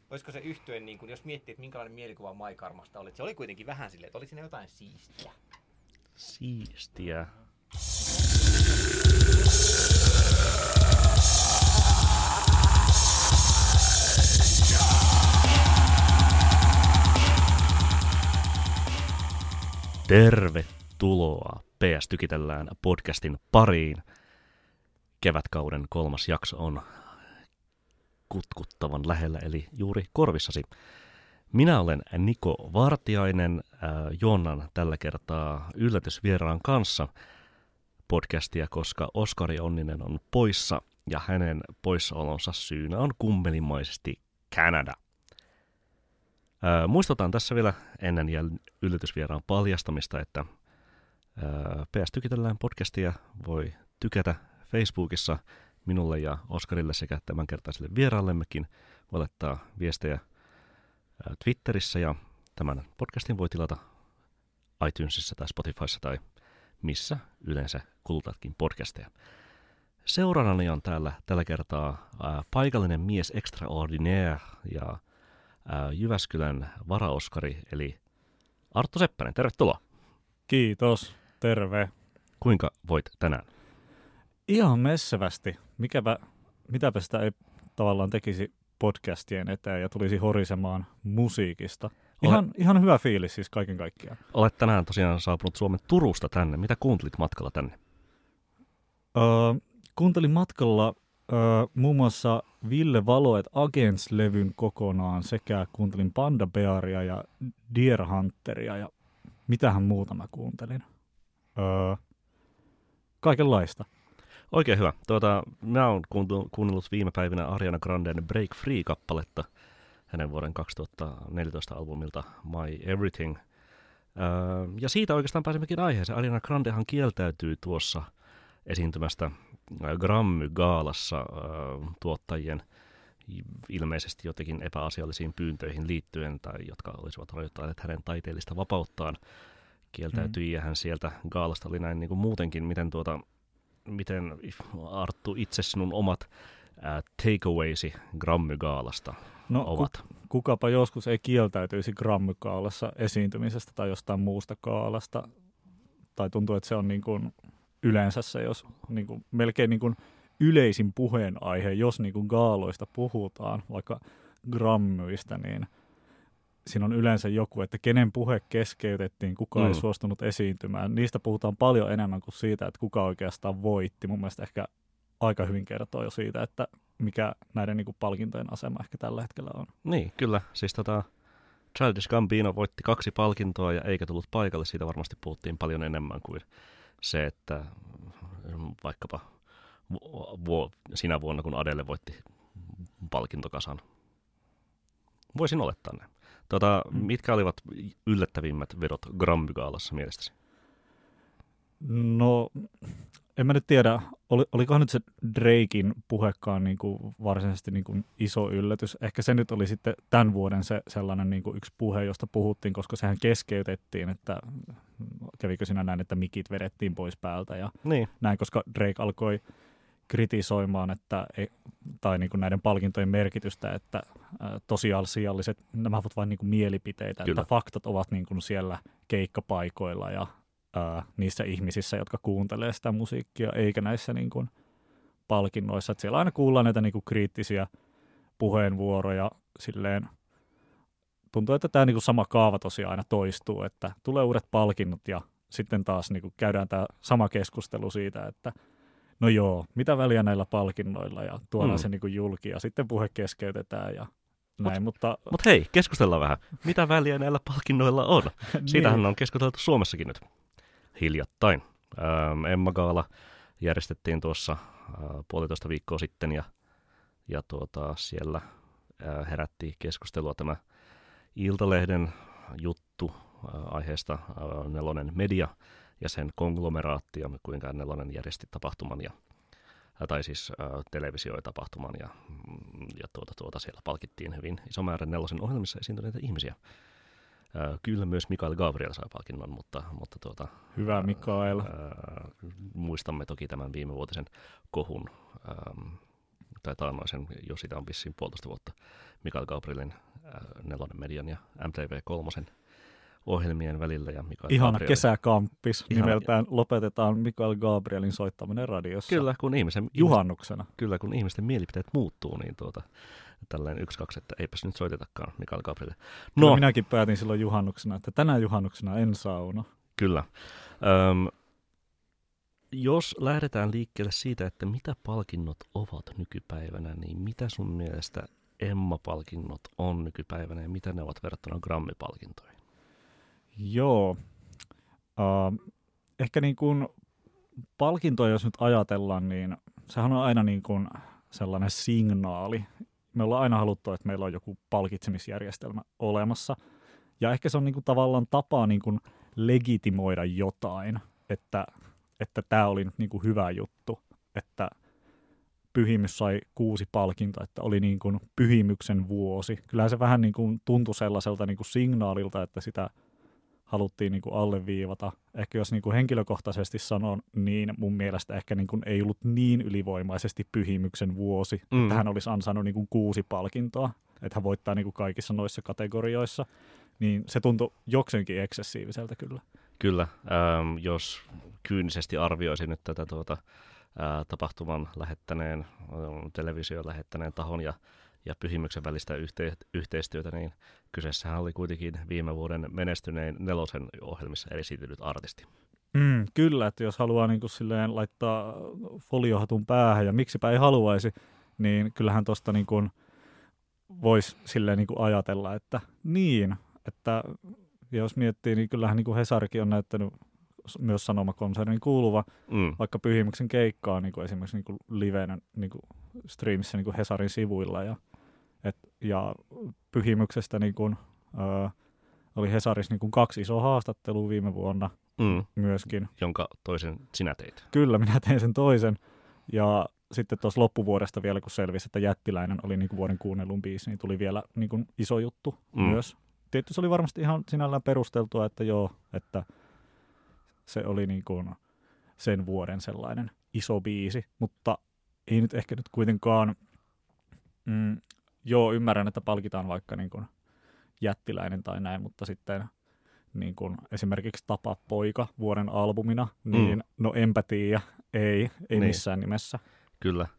olisiko se yhtyen, niin kun, jos miettii, että minkälainen mielikuva Mai Karmasta oli, että se oli kuitenkin vähän silleen, että oli siinä jotain siistiä. Siistiä. Tervetuloa PS Tykitellään podcastin pariin. Kevätkauden 3. jakso on kutkuttavan lähellä, eli juuri korvissasi. Minä olen Niko Vartiainen, juonnan tällä kertaa yllätysvieraan kanssa podcastia, koska Oskari Onninen on poissa ja hänen poissaolonsa syynä on kummelimaisesti Kanada. Muistutan tässä vielä ennen yllätysvieraan paljastamista, että PS Tykitellään podcastia voi tykätä Facebookissa minulle ja Oskarille sekä tämänkertaiselle vieraallemmekin. Voi laittaa viestejä Twitterissä ja tämän podcastin voi tilata iTunesissa tai Spotifyssa tai missä yleensä kulutatkin podcasteja. Seuraavana on tällä kertaa paikallinen mies extraordinaire ja Jyväskylän varaoskari eli Arttu Seppänen. Tervetuloa. Kiitos, terve. Kuinka voit tänään? Ihan messävästi. Mitäpä sitä ei tavallaan tekisi podcastien eteen ja tulisi horisemaan musiikista. Ihan hyvä fiilis siis kaiken kaikkiaan. Olet tänään tosiaan saapunut Suomen Turusta tänne. Mitä kuuntelit matkalla tänne? Kuuntelin matkalla muun muassa Ville Valoet Agents-levyn kokonaan sekä kuuntelin Panda Bearia ja Deer Hunteria ja mitähän muuta mä kuuntelin. Kaikenlaista. Oikein hyvä. Minä olen kuunnellut viime päivinä Ariana Granden Break Free-kappaletta hänen vuoden 2014 albumilta My Everything. Ja siitä oikeastaan pääsemmekin aiheeseen. Ariana Grandehan kieltäytyy tuossa esiintymästä Grammy-gaalassa tuottajien ilmeisesti jotenkin epäasiallisiin pyyntöihin liittyen, tai jotka olisivat rajoittaneet hänen taiteellista vapauttaan. Kieltäytyi ja hän sieltä gaalasta oli näin niin kuin muutenkin, miten Arttu itse sinun omat takeawaysi Grammy-gaalasta ovat? Kukapa joskus ei kieltäytyisi Grammy-gaalassa esiintymisestä tai jostain muusta gaalasta. Tai tuntuu, että se on niin kuin yleensä se, jos niin kuin, melkein niin kuin yleisin puheenaihe, jos niin kuin gaaloista puhutaan, vaikka Grammyistä, niin siinä on yleensä joku, että kenen puhe keskeytettiin, kuka ei suostunut esiintymään. Niistä puhutaan paljon enemmän kuin siitä, että kuka oikeastaan voitti. Mun mielestä ehkä aika hyvin kertoo jo siitä, että mikä näiden niin kuin palkintojen asema ehkä tällä hetkellä on. Niin, kyllä. Siis Childish Gambino voitti 2 palkintoa ja eikä tullut paikalle. Siitä varmasti puhuttiin paljon enemmän kuin se, että vaikkapa sinä vuonna, kun Adele voitti palkintokasan. Voisin olettaa näin. Mitkä olivat yllättävimmät vedot Grammy-gaalassa mielestäsi? No, en mä nyt tiedä. Olikohan nyt se Draken puhekaan niin kuin varsinaisesti niin kuin iso yllätys. Ehkä se nyt oli sitten tämän vuoden se sellainen niin kuin yksi puhe, josta puhuttiin, koska sehän keskeytettiin, että kävikö siinä näin, että mikit vedettiin pois päältä ja niin. Näin, koska Drake alkoi kritisoimaan, tai niin kuin näiden palkintojen merkitystä, että tosiasialliset, nämä ovat vain niin kuin mielipiteitä, Kyllä. Että faktat ovat niin kuin siellä keikkapaikoilla ja niissä ihmisissä, jotka kuuntelee sitä musiikkia, eikä näissä niin kuin palkinnoissa. Että siellä aina kuullaan näitä niin kuin kriittisiä puheenvuoroja silleen. Tuntuu, että tämä niin kuin sama kaava tosiaan aina toistuu, että tulee uudet palkinnot ja sitten taas niin kuin käydään tämä sama keskustelu siitä, että no joo, mitä väliä näillä palkinnoilla ja tuodaan se niin kuin julki ja sitten puhe keskeytetään ja näin. Mutta hei, keskustellaan vähän. Mitä väliä näillä palkinnoilla on? Siitähän on keskusteltu Suomessakin nyt hiljattain. Emma Gaala järjestettiin tuossa 1,5 viikkoa sitten ja siellä herätti keskustelua tämä Iltalehden juttu aiheesta Nelonen Media ja sen konglomeraatti ja kuinka Nelonen järjesti tapahtuman tai siis televisioi tapahtuman ja siellä palkittiin hyvin iso määrä Nelosen ohjelmissa esiintyneitä ihmisiä. Kyllä myös Mikael Gabriel sai palkinnon, mutta hyvä Mikael. Muistamme toki tämän viimevuotisen kohun tai taannoisen, jo sitä on vissiin 1,5 vuotta, Mikael Gabrielin Nelonen Median ja MTV3 ohjelmien välillä. Ja ihana kesäkamppis nimeltään Lopetetaan Mikael Gabrielin soittaminen radiossa. Kyllä, juhannuksena. Kyllä, kun ihmisten mielipiteet muuttuu, niin tällainen 1-2, että eipäs nyt soitetakaan Mikael Gabrielille. No, minäkin päätin silloin juhannuksena, että tänä juhannuksena en sauna. Kyllä. Jos lähdetään liikkeelle siitä, että mitä palkinnot ovat nykypäivänä, niin mitä sun mielestä Emma-palkinnot on nykypäivänä ja mitä ne ovat verrattuna Grammy-palkintoihin? Joo. Ehkä niin kuin palkintoja, jos nyt ajatellaan, niin sehän on aina niin kuin sellainen signaali. Me ollaan aina haluttu, että meillä on joku palkitsemisjärjestelmä olemassa. Ja ehkä se on niin kuin tavallaan tapa niin kuin legitimoida jotain, että tämä oli nyt niin kuin hyvä juttu, että Pyhimys sai 6 palkintoa, että oli niin kuin Pyhimyksen vuosi. Kyllähän se vähän niin kuin tuntui sellaiselta niin kuin signaalilta, että sitä haluttiin niin kuin alleviivata. Ehkä jos niin kuin henkilökohtaisesti sanon, niin mun mielestä ehkä niin kuin ei ollut niin ylivoimaisesti Pyhimyksen vuosi, että hän olisi ansainnut niin kuin 6 palkintoa, että hän voittaa niin kuin kaikissa noissa kategorioissa. Niin se tuntui jokseenkin eksessiiviseltä kyllä. Kyllä, jos kyynisesti arvioisin nyt tätä tapahtuman lähettäneen, television lähettäneen tahon ja Pyhimyksen välistä yhteistyötä, niin kyseessähän oli kuitenkin viime vuoden menestynein Nelosen ohjelmissa esitellyt artisti. Kyllä, että jos haluaa niin kuin silleen laittaa foliohatun päähän ja miksipä ei haluaisi, niin kyllähän tuosta niin kuin voisi silleen niin kuin ajatella, että niin, että jos miettii, niin kyllähän niin kuin Hesarikin on näyttänyt myös Sanoma-konsernin kuuluva, vaikka Pyhimyksen keikkaa niin kuin esimerkiksi niin kuin livenä niin kuin streamissä niin kuin Hesarin sivuilla. Ja Pyhimyksestä niin kuin, oli Hesarissa niin kuin 2 isoa haastattelua viime vuonna myöskin. Jonka toisen sinä teit. Kyllä, minä tein sen toisen. Ja sitten tuossa loppuvuodesta vielä, kun selvisi, että Jättiläinen oli niin kuin vuoden kuunnellun biisi, niin tuli vielä niin kuin iso juttu myös. Tietysti se oli varmasti ihan sinällään perusteltua, että joo, että se oli niin kuin sen vuoden sellainen iso biisi, mutta ei nyt ehkä nyt kuitenkaan, ymmärrän, että palkitaan vaikka niin kuin Jättiläinen tai näin, mutta sitten niin kuin esimerkiksi Tapa poika vuoden albumina, niin no enpä tiedä, ei niin. Missään nimessä. Kyllä,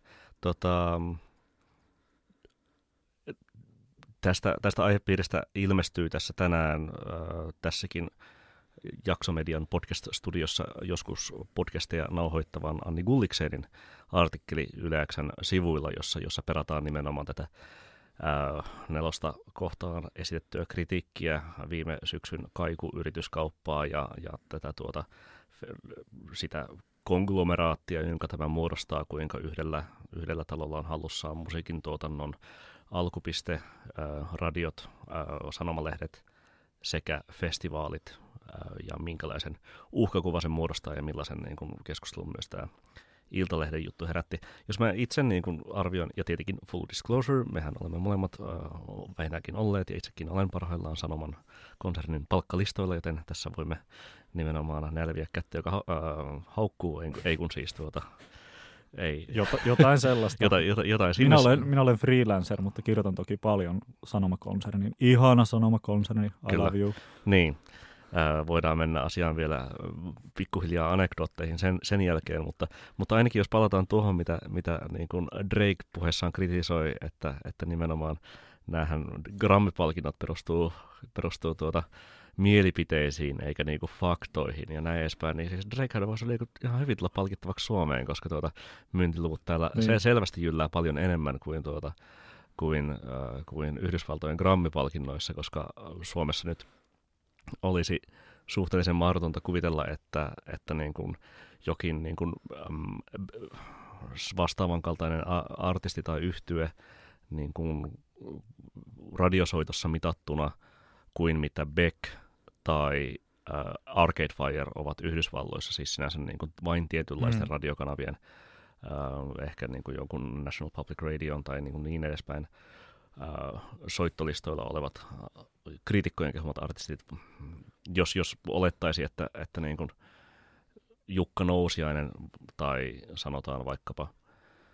Tästä aihepiiristä ilmestyy tässä tänään tässäkin Jaksomedian podcast-studiossa joskus podcasteja nauhoittavan Anni Gulliksenin artikkeli Yle X:n sivuilla, jossa perataan nimenomaan tätä Nelosta kohtaan esitettyä kritiikkiä, viime syksyn kaikuyrityskauppaa ja tätä sitä konglomeraattia, jonka tämä muodostaa, kuinka yhdellä talolla on hallussaan musiikin tuotannon alkupiste, radiot, sanomalehdet sekä festivaalit ja minkälaisen uhkakuvan se muodostaa ja millaisen niin kuin keskustelun myös tämä Iltalehden juttu herätti. Jos mä itse niin kuin arvioin, ja tietenkin full disclosure, mehän olemme molemmat vähintäänkin olleet ja itsekin olen parhaillaan Sanoman konsernin palkkalistoilla, joten tässä voimme nimenomaan nälviä kättä, joka haukkuu, ei kun siis ei. Jotain sellaista. Jotain minä olen freelancer, mutta kirjoitan toki paljon Sanoma-konsernin. Ihana Sanoma-konserni, I love you. Niin. Voidaan mennä asiaan vielä pikkuhiljaa anekdootteihin sen jälkeen, mutta ainakin jos palataan tuohon, mitä niin kuin Drake puheessaan kritisoi, että nimenomaan näähän Grammy-palkinnot perustuu mielipiteisiin eikä niinku faktoihin ja näin edespäin, niin siis Drakehan voisi olla ihan hyvin tulla palkittavaksi Suomeen, koska myyntiluvut täällä se selvästi jyllää paljon enemmän kuin Yhdysvaltojen Grammy-palkinnoissa, koska Suomessa nyt olisi suhteellisen mahdotonta kuvitella, että niin kuin jokin niin kuin, vastaavan kaltainen artisti tai yhtye niin kuin radiosoitossa mitattuna kuin mitä Beck tai Arcade Fire ovat Yhdysvalloissa, siis sinänsä niin kuin vain tietynlaisten radiokanavien, ehkä niin kuin jonkun National Public Radion tai niin edespäin soittolistoilla olevat kriitikkojen kehumat artistit, jos olettaisi, että niin kuin Jukka Nousiainen tai sanotaan vaikkapa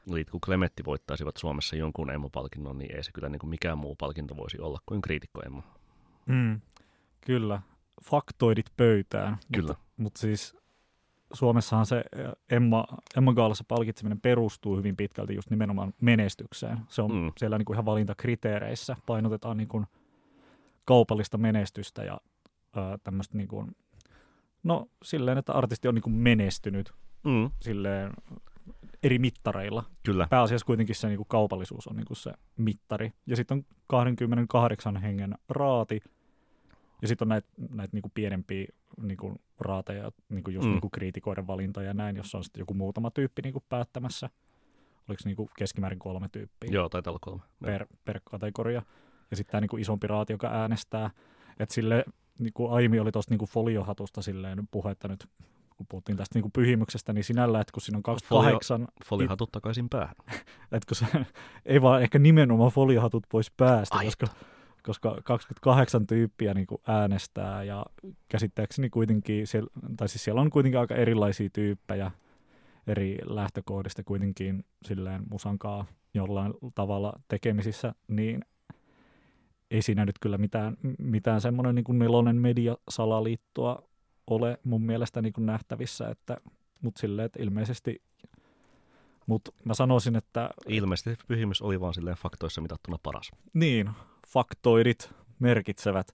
Eli kun Clemetti voittaisivat Suomessa jonkun Emmo-palkinnon, niin ei se kyllä niin kuin mikään muu palkinto voisi olla kuin kriitikko-Emmo. Kyllä, faktoidit pöytään. Kyllä. Mutta siis Suomessahan se Emma-gaalassa palkitseminen perustuu hyvin pitkälti just nimenomaan menestykseen. Se on siellä niin kuin ihan valintakriteereissä. Painotetaan niin kuin kaupallista menestystä ja tämmöistä niin kuin, no silleen, että artisti on niin kuin menestynyt silleen eri mittareilla. Kyllä. Pääasiassa kuitenkin se niin kuin kaupallisuus on niin kuin se mittari. Ja sitten on 28 hengen raati. Ja sitten on näitä niin kuin pienempiä niin kuin raateja, niin kuin just niin kuin kriitikoiden valintoja ja näin, jos on sitten joku muutama tyyppi niin kuin päättämässä. Oliko niin kuin keskimäärin 3 tyyppiä? Joo, taitaa olla 3. Per kategoria. Ja sitten tämä niin kuin isompi raati, joka äänestää. Että sille, niin kuin aiemmin oli tuosta niin kuin foliohatusta silleen puhetta nyt, kun puhuttiin tästä niin kuin pyhimyksestä, niin sinällä, että kun siinä on 28... Foliohatut takaisin päähän. Että kun se, ei vaan ehkä nimenomaan foliohatut pois päästä, koska 28 tyyppiä niin kuin äänestää ja käsittääkseni kuitenkin, siellä on kuitenkin aika erilaisia tyyppejä eri lähtökohdista kuitenkin silleen musankaa jollain tavalla tekemisissä, niin ei siinä nyt kyllä mitään semmoinen niin kuin nelonen mediasalaliittoa ole mun mielestä niin kuin nähtävissä, mutta silleen, että ilmeisesti, mutta mä sanoisin, että... Ilmeisesti pyhimys oli vaan silleen faktoissa mitattuna paras. Niin, faktoidit merkitsevät.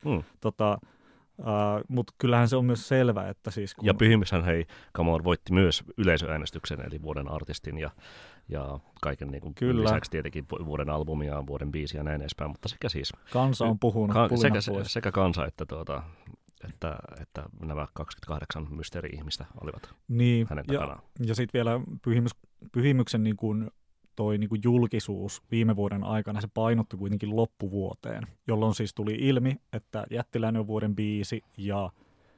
Mutta kyllähän se on myös selvä, että siis... Ja pyhimyshän voitti myös yleisöäänestyksen, eli vuoden artistin ja kaiken niin kuin lisäksi tietenkin vuoden albumia, vuoden biisiä ja näin edespäin, mutta sekä siis... Kansa on puhunut sekä kansa että nämä 28 mysteeri-ihmistä olivat hänen takanaan. Ja sitten vielä pyhimyksen niin kuin toi niin kuin julkisuus viime vuoden aikana, se painottui kuitenkin loppuvuoteen, jolloin siis tuli ilmi, että Jättiläinen on vuoden biisi ja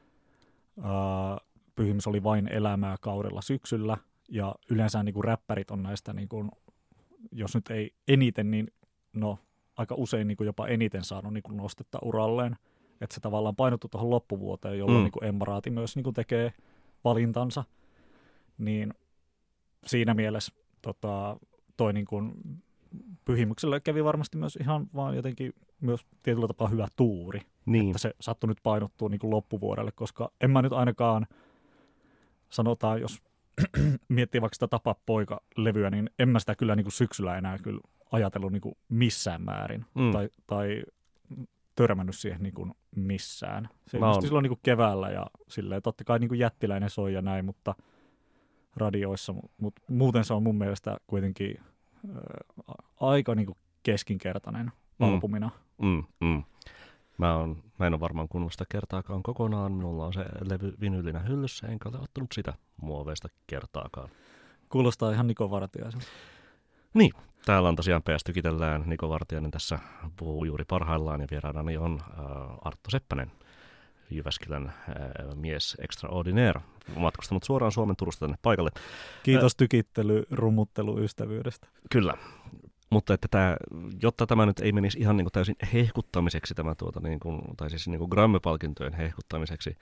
Pyhimys oli vain elämää kaudella syksyllä, ja yleensä niin kuin räppärit on näistä, niin kuin, jos nyt ei eniten, niin no aika usein niin kuin jopa eniten saanut niin kuin nostetta uralleen, että se tavallaan painottui tuohon loppuvuoteen, jolloin niin kuin Emma-raati myös niin kuin tekee valintansa, niin siinä mielessä toi niin kuin Pyhimyksellä kävi varmasti myös ihan vaan jotenkin myös tietyllä tapaa hyvä tuuri, että se sattui nyt painottua niin kuin loppuvuodelle, koska en mä nyt ainakaan, sanotaan, jos miettii vaikka sitä Tapa poika-levyä, niin en mä sitä kyllä niin kuin syksyllä enää kyllä ajatellut niin kuin missään määrin tai törmännyt siihen niin kuin missään. Se ilmestyi silloin niin kuin keväällä ja silleen, totta kai niin kuin Jättiläinen soi ja näin, mutta radioissa, mutta muuten se on mun mielestä kuitenkin aika niin kuin keskinkertainen albumina. Mä en ole varmaan kuunnellut sitä kertaakaan kokonaan. Minulla on se levy vinyylinä hyllyssä, enkä ole ottanut sitä muoveista kertaakaan. Kuulostaa ihan Niko Vartiaiselta. Niin, täällä on tosiaan PS Tykitellään. Niko Vartiainen tässä puhuu juuri parhaillaan ja vieraanani on Arttu Seppänen, Jyväskylän mies extraordinaire, matkustanut suoraan Suomen Turusta tänne paikalle. Kiitos tykittely-rummuttelu-ystävyydestä. Kyllä, mutta että jotta tämä nyt ei menisi ihan niin kuin täysin hehkuttamiseksi, tai siis niin kuin Grammy-palkintojen hehkuttamiseksi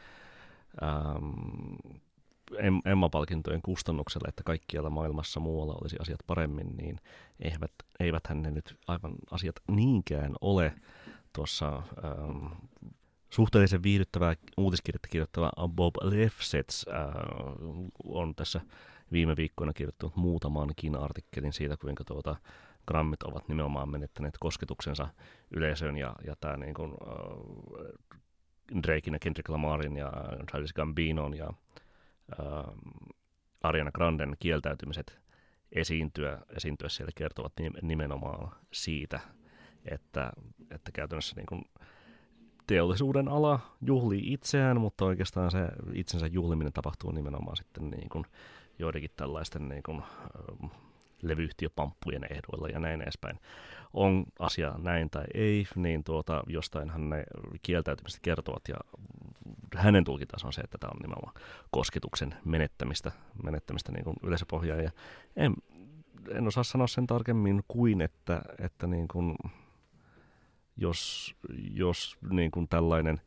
Emma-palkintojen kustannuksella, että kaikkialla maailmassa muualla olisi asiat paremmin, niin eiväthän ne nyt aivan asiat niinkään ole. Tuossa suhteellisen viihdyttävää uutiskirjettä kirjoittava Bob Lefsetz on tässä viime viikkoina kirjoittanut muutamankin artikkelin siitä, kuinka Grammit ovat nimenomaan menettäneet kosketuksensa yleisöön ja tämä niin kuin Draken ja Kendrick Lamarin ja Childish Gambinon ja Ariana Granden kieltäytymiset esiintyä siellä kertovat nimenomaan siitä, että käytännössä niin kuin teollisuuden ala juhlii itseään, mutta oikeastaan se itsensä juhliminen tapahtuu nimenomaan sitten niin kuin joidenkin tällaisten niin kuin levyyhtiöpamppujen ehdoilla ja näin edespäin. On asia näin tai ei, niin jostainhan ne kieltäytymiset kertovat, ja hänen tulkintansa on se, että tämä on nimenomaan kosketuksen menettämistä niin kuin yleisöpohjaa, ja en osaa sanoa sen tarkemmin kuin, että niin kuin, jos niin kuin tällainen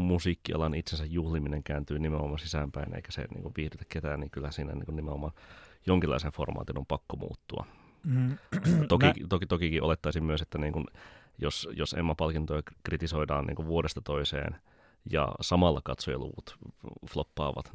musiikkialan itsensä juhliminen kääntyy nimenomaan sisäänpäin, eikä se niin kuin viihdytä ketään, niin kyllä siinä niin kuin nimenomaan jonkinlaisen formaatin on pakko muuttua. Mm. Tokikin olettaisin myös, että niin kun, jos Emma-palkintoja kritisoidaan niin kun vuodesta toiseen ja samalla katsojaluvut floppaavat,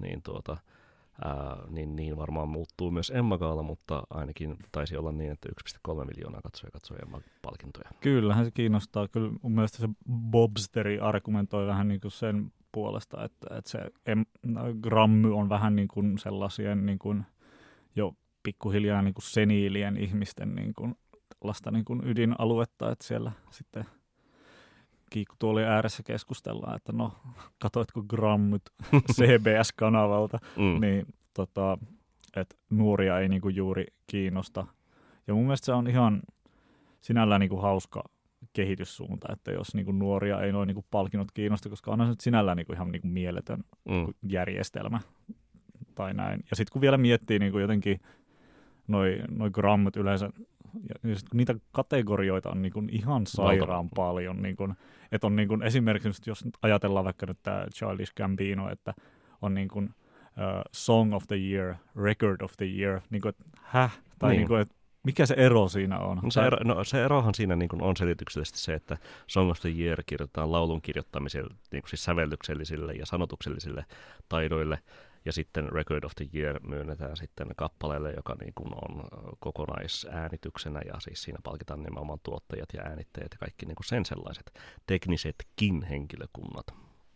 niin varmaan muuttuu myös Emma-gaala, mutta ainakin taisi olla niin, että 1,3 miljoonaa katsoi Emma-palkintoja. Kyllähän se kiinnostaa. Kyllä mun mielestä se Bobsteri argumentoi vähän niin kuin sen puolesta, että se Grammy on vähän niin kuin sellaisien niin kuin jo pikkuhiljaa niin kuin seniilien ihmisten niin kuin tällaista niin kuin ydinaluetta, että siellä sitten kiikkutuolien ääressä keskustellaan, että no, katoitko Grammyt CBS-kanavalta, niin että nuoria ei niin kuin juuri kiinnosta. Ja mun mielestä se on ihan sinällään niin kuin hauska kehityssuunta, että jos niin kuin nuoria ei noin niin kuin palkinnot kiinnosta, koska onhan se nyt sinällään niin kuin ihan niin kuin mieletön järjestelmä tai näin. Ja sitten kun vielä miettii niin kuin jotenkin noi Grammyt yleensä, ja sit, kun niitä kategorioita on niin kuin ihan sairaan paljon, niin kuin, että on niin kuin esimerkiksi, jos nyt ajatellaan vaikka nyt tämä Childish Gambino, että on niin kuin, Song of the Year, Record of the Year, niin kuin, että tai niin kuin, että mikä se ero siinä on? Se erohan siinä niin kuin on selityksellisesti se, että Song of the Year kirjoitetaan laulun kirjoittamiselle, niin kuin siis sävellyksellisille ja sanotuksellisille taidoille, ja sitten Record of the Year myönnetään sitten kappaleelle, joka niin kuin on kokonaisäänityksenä, ja siis siinä palkitaan nimenomaan tuottajat ja äänittäjät ja kaikki niin kuin sen sellaiset teknisetkin henkilökunnat.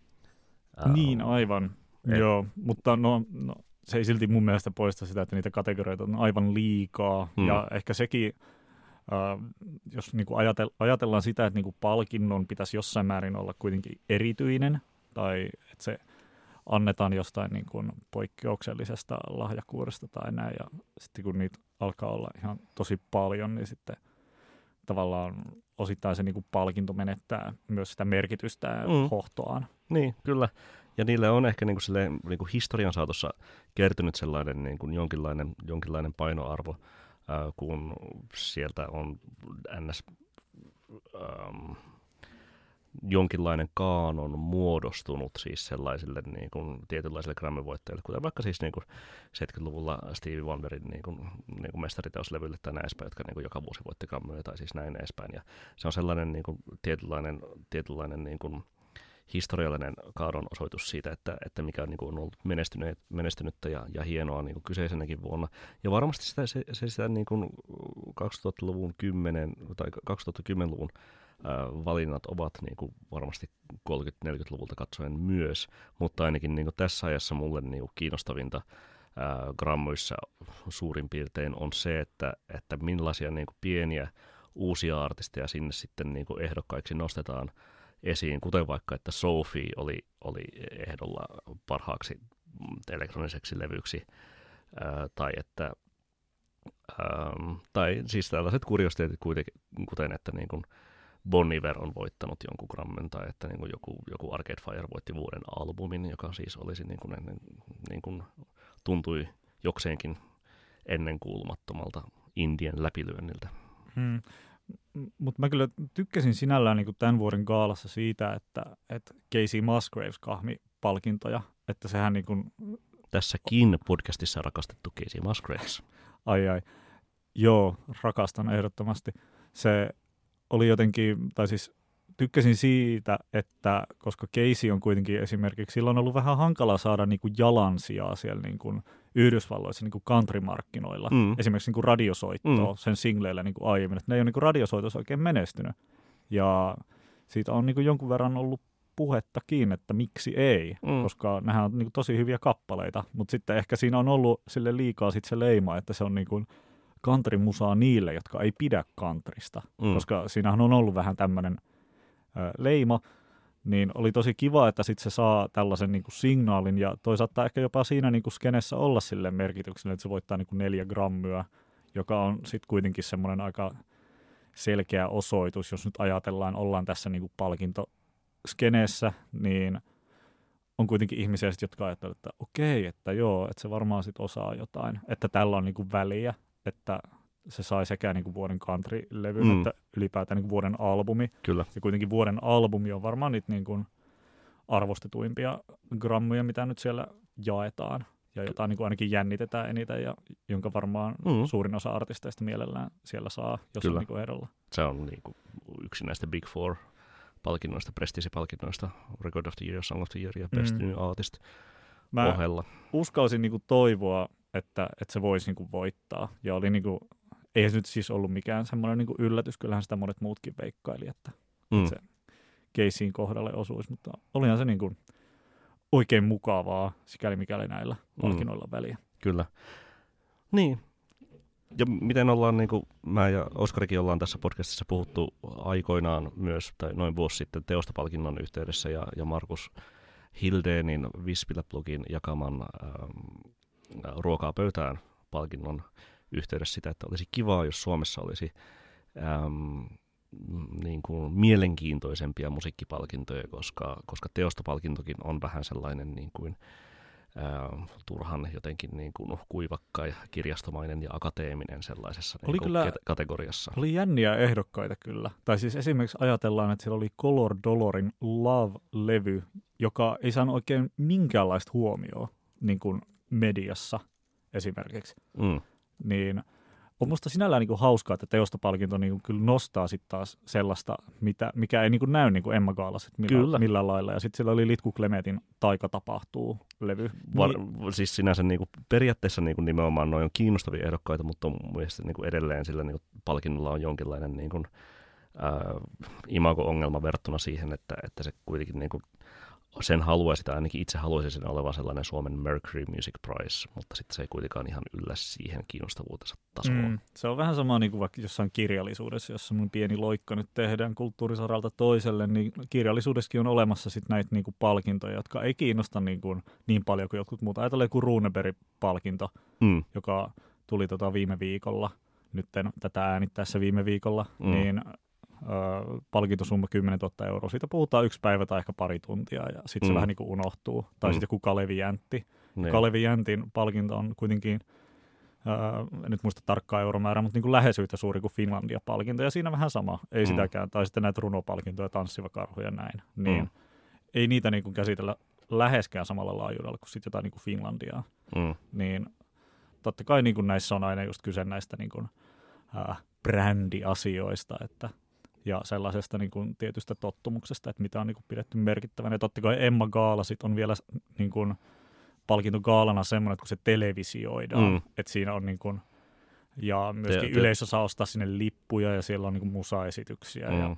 Niin, aivan. Joo, mutta no, se ei silti mun mielestä poista sitä, että niitä kategorioita on aivan liikaa. Ja ehkä sekin, jos niinku ajatellaan sitä, että niinku palkinnon pitäisi jossain määrin olla kuitenkin erityinen, tai että se annetaan jostain niinku poikkeuksellisesta lahjakkuudesta tai näin, ja sitten kun niitä alkaa olla ihan tosi paljon, niin sitten tavallaan osittain se niinku palkinto menettää myös sitä merkitystä ja hohtoaan. Niin, kyllä. Ja niille on ehkä niinku historian saatossa kertynyt sellainen niinku jonkinlainen painoarvo, kun sieltä on jonkinlainen kaanon muodostunut siis sellaisille niinku tietynlaisille Grammy-voittajille, kuten vaikka siis niinku 70-luvulla Stevie Wonderin niinku mestariteoslevylle tai näin edespäin, jotka niinku joka vuosi voitti Grammyja tai siis näin edespäin. Ja se on sellainen niinku tietynlainen niinku historiallinen kaadon osoitus siitä, että mikä on, niin kuin, on ollut menestynyttä ja hienoa niin kuin kyseisenäkin vuonna. Ja varmasti sitä niin kuin 2010-luvun valinnat ovat niin kuin varmasti 30-40-luvulta katsoen myös, mutta ainakin niin kuin tässä ajassa mulle niin kuin kiinnostavinta Grammyissa suurin piirtein on se, että millaisia niin kuin pieniä uusia artisteja sinne sitten niin kuin ehdokkaiksi nostetaan esiin, kuten vaikka, että Sophie oli ehdolla parhaaksi elektroniseksi levyksi, tai siis tällaiset kuriositeetit kuitenkin, kuten että niin kuin Bon Iver on voittanut jonkun Grammyn, tai että niin kuin joku Arcade Fire voitti vuoden albumin, joka siis olisi niin kuin tuntui jokseenkin ennenkuulumattomalta indien läpilyönniltä. Mutta mä kyllä tykkäsin sinällään niin tämän vuoden gaalassa siitä, että Casey Musgraves kahmi palkintoja, että sehän niin kuin... Tässäkin podcastissa rakastettu Casey Musgraves. Ai. Joo, rakastan ehdottomasti. Se oli jotenkin, tai siis tykkäsin siitä, että koska Casey on kuitenkin esimerkiksi, sillä on ollut vähän hankala saada niin kuin jalansijaa siellä niin kuin Yhdysvalloissa niin kuin country-markkinoilla. Esimerkiksi niin kuin radiosoittoa sen singleillä niin kuin aiemmin. Että ne ei ole niin kuin radiosoitossa oikein menestynyt. Ja siitä on niin kuin jonkun verran ollut puhettakin, että miksi ei, koska nehän on niin kuin tosi hyviä kappaleita. Mutta sitten ehkä siinä on ollut sille liikaa sit se leima, että se on niin kuin country-musaa niille, jotka ei pidä countrysta. Koska siinähän on ollut vähän tämmöinen leima, niin oli tosi kiva, että sitten se saa tällaisen niin kuin signaalin ja toisaalta ehkä jopa siinä niin kuin skenessä olla sille merkitykselle, että se voittaa niin kuin 4 grammyä, joka on sitten kuitenkin semmoinen aika selkeä osoitus, jos nyt ajatellaan, ollaan tässä niin kuin palkintoskeneessä, niin on kuitenkin ihmisiä, jotka ajattelevat, että okei, että joo, että se varmaan sitten osaa jotain, että tällä on niin kuin väliä, että se sai sekä niin kuin vuoden country-levyn että ylipäätään niin kuin vuoden albumi. Kyllä. Ja kuitenkin vuoden albumi on varmaan niitä niin kuin arvostetuimpia grammuja, mitä nyt siellä jaetaan. ja jota niin kuin ainakin jännitetään eniten ja jonka varmaan suurin osa artisteista mielellään siellä saa, jos Kyllä. on niin kuin ehdolla. Se on niin kuin yksi näistä Big Four-palkinnoista, Prestige-palkinnoista, Record of the Year, Song of the Year ja Best New Artist ohella. Uskalsin niin kuin toivoa, että se voisi niin kuin voittaa. Ja oli niin kuin, ei se nyt siis ollut mikään semmoinen niin kuin yllätys. Kyllähän sitä monet muutkin veikkaili, että se Caseyin kohdalle osuisi. Mutta olihan se niin kuin oikein mukavaa, sikäli mikäli näillä palkinnoilla väliä. Kyllä. Niin. Ja miten ollaan, niin kuin mä ja Oskarikin ollaan tässä podcastissa puhuttu aikoinaan myös, tai noin vuosi sitten teostopalkinnon yhteydessä, ja Markus Hildénin Vispilä-blogin jakaman Ruokaa pöytään -palkinnon yhteydessä sitä, että olisi kivaa, jos Suomessa olisi niin kuin mielenkiintoisempia musiikkipalkintoja, koska teostopalkintokin on vähän sellainen niin kuin turhan jotenkin niin kuin kuivakka ja kirjastomainen ja akateeminen sellaisessa niin kuin kategoriassa. Oli jänniä ehdokkaita kyllä. Tai siis esimerkiksi ajatellaan, että siellä oli Color Dolorin Love-levy, joka ei saanut oikein minkäänlaista huomioon niin kuin mediassa esimerkiksi. Niin on musta sinällään niin kuin hauskaa, että teostopalkinto niin kuin kyllä nostaa sitten taas sellaista, mikä ei niin kuin näy niin kuin Emma Gaalassa millään lailla. Ja sitten siellä oli Litku Klemetin Taika tapahtuu -levy. Siis sinänsä niin kuin periaatteessa niin kuin nimenomaan noin on kiinnostavia ehdokkaita, mutta mun mielestä niin kuin edelleen sillä niin kuin palkinnolla on jonkinlainen niin kuin, imago-ongelma verrattuna siihen, että se kuitenkin niin kuin sen haluaisi, tai ainakin itse haluaisin sen olevan sellainen Suomen Mercury Music Prize, mutta sitten se ei kuitenkaan ihan yllä siihen kiinnostavuutensa tasoon. Se on vähän sama niin kuin vaikka jossain kirjallisuudessa, jos semmoinen pieni loikka nyt tehdään kulttuurisaralta toiselle, niin kirjallisuudessakin on olemassa sitten näitä niin kuin palkintoja, jotka ei kiinnosta niin paljon kuin jotkut muut. Ajatellaan joku Runeberg-palkinto, joka tuli viime viikolla, nyt tätä äänittäessä viime viikolla, niin palkintosumma 10 000 euroa. Siitä puhutaan 1 päivä tai ehkä pari tuntia ja sitten se vähän niin kuin unohtuu. Tai sitten joku Kalevi Jäntti. Kalevi Jäntin palkinto on kuitenkin, en nyt muista tarkkaa euromäärää, mutta niin kuin lähes yhtä suuri kuin Finlandia-palkinto. Ja siinä vähän sama. Ei sitäkään. Tai sitten näitä runopalkintoja, Tanssiva karhu ja näin. Niin ei niitä niin kuin käsitellä läheskään samalla laajuudella kuin sitten jotain niin kuin Finlandiaa. Niin totta kai niin kuin näissä on aina just kyse näistä niin kuin, brändiasioista, ja sellaisesta niin kuin tietystä tottumuksesta, että mitä on niin kuin pidetty merkittävänä. Ja totta kai Emma Gaala sit on vielä niin kuin palkintogaalana semmoinen, että kun se televisioidaan, että siinä on niin kuin, ja myöskin yleisö saa ostaa sinne lippuja ja siellä on niin kuin musaesityksiä. Ja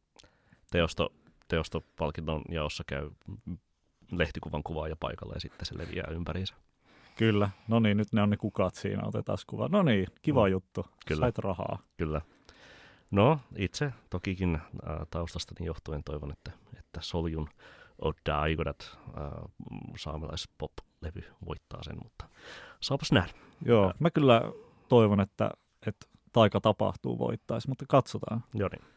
Teostopalkinnon jaossa käy lehtikuvan kuvaaja paikalla ja sitten se leviää ympäriinsä. Kyllä. No niin, nyt ne on ne kukat siinä, otetaan kuva. No niin, kiva juttu. Kyllä. Sait rahaa. Kyllä. No, itse tokikin taustastani johtuen toivon, että Soljun Odaigodat saamelaispop-levy voittaa sen, mutta saapas nähdä. Joo, mä kyllä toivon, että Taika tapahtuu voittaisi, mutta katsotaan. Joo niin.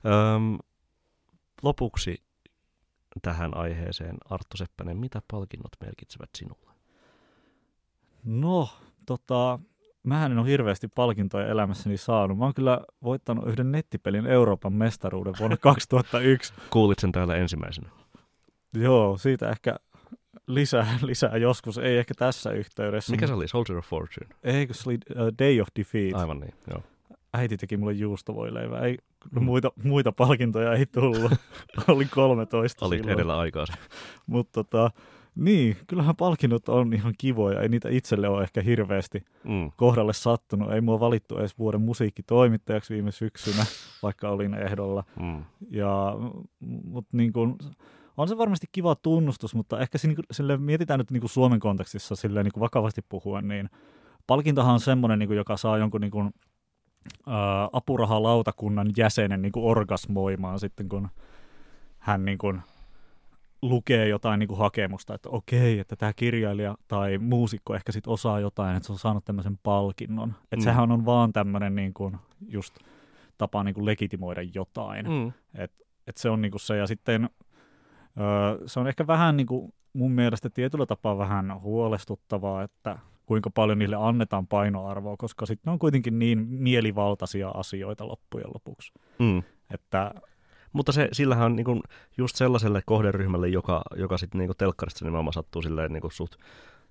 Lopuksi tähän aiheeseen, Arttu Seppänen, mitä palkinnot merkitsevät sinulle? No, mähän en ole hirveästi palkintoja elämässäni saanut. Mä oon kyllä voittanut yhden nettipelin Euroopan mestaruuden vuonna 2001. Kuulit sen täällä ensimmäisenä. Joo, siitä ehkä lisää joskus, ei ehkä tässä yhteydessä. Mikä se oli? Soldier of Fortune? Eikö se oli Day of Defeat? Aivan niin, joo. Äiti teki mulle juustovoileivää. Muita palkintoja ei tullut. Olin 13 Olit silloin. edellä aikaasi. Mutta niin, kyllähän palkinnot on ihan kivoja. Ei niitä itselle ole ehkä hirveästi kohdalle sattunut. Ei mua valittu edes vuoden musiikkitoimittajaksi viime syksynä, vaikka olin ehdolla. Mutta niin kun, on se varmasti kiva tunnustus, mutta ehkä sille mietitään nyt niin kuin Suomen kontekstissa silleen, niin kuin vakavasti puhuen, niin palkintohan on semmoinen, niin kuin, joka saa jonkun niin kuin, apurahalautakunnan jäsenen niin kuin orgasmoimaan sitten, kun hän niin kuin lukee jotain niin kuin hakemusta, että okei, että tämä kirjailija tai muusikko ehkä sit osaa jotain, että se on saanut tämmöisen palkinnon. Että sehän on vaan tämmöinen niin kuin just tapa niin kuin legitimoida jotain. Että se on niin kuin se, ja sitten se on ehkä vähän niin kuin mun mielestä tietyllä tapaa vähän huolestuttavaa, että kuinka paljon niille annetaan painoarvoa, koska sitten ne on kuitenkin niin mielivaltaisia asioita loppujen lopuksi. Että mutta sillähän on niinku just sellaiselle kohderyhmälle, joka sitten niinku telkkarista nimenomaan sattuu silleen niinku suht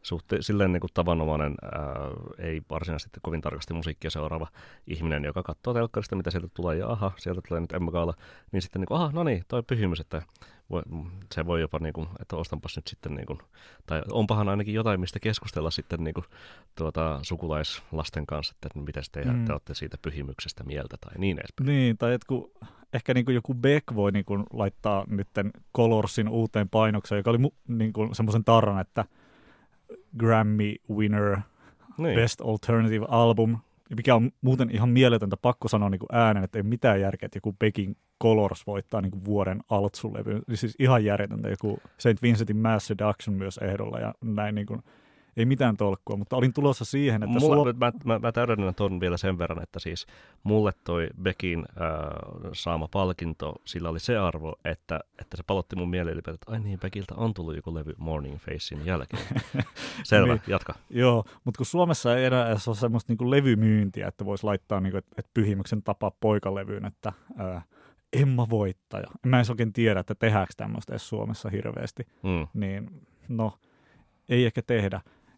silleen niin kuin tavanomainen, ei varsinaisesti kovin tarkasti musiikkia seuraava ihminen, joka katsoo telkkarista, mitä sieltä tulee, ja aha, sieltä tulee nyt Emma Gaala, niin sitten niin kuin, aha, no niin, toi Pyhimys, että se voi jopa, niin kuin, että ostanpas nyt sitten, niin kuin, tai onpahan ainakin jotain, mistä keskustella sitten niin kuin, sukulaislasten kanssa, että miten te olette siitä Pyhimyksestä mieltä, tai niin edespäin. Niin, tai että kun ehkä niin kuin joku Beck voi niin kuin laittaa nyt Colorsin uuteen painokseen, joka oli niin kuin semmoisen tarran, että Grammy winner, Niin. best alternative album, mikä on muuten ihan mieletöntä, pakko sanoa niin kuin äänen, että ei mitään järkeä, että joku Beckin Colors voittaa niin kuin vuoden altsulevy. Siis ihan järjetöntä, joku St. Vincentin Mass Seduction myös ehdolla ja näin niin kuin, ei mitään tolkkua, mutta olin tulossa siihen, että... Mä täydennän ton vielä sen verran, että siis mulle toi Beckin saama palkinto, sillä oli se arvo, että se palotti mun mieleen, että ai niin, Beckiltä on tullut joku levy Morning Facein jälkeen. Selvä, niin, jatka. Joo, mutta kun Suomessa ei enää ole semmoista niin kuin levymyyntiä, että voisi laittaa, niin kuin, että Pyhimyksen tapaa poikalevyyn, että Emma voittaja. Mä en oikein tiedä, että tehdäänkö tämmöistä edes Suomessa hirveästi. Niin, no, ei ehkä tehdä.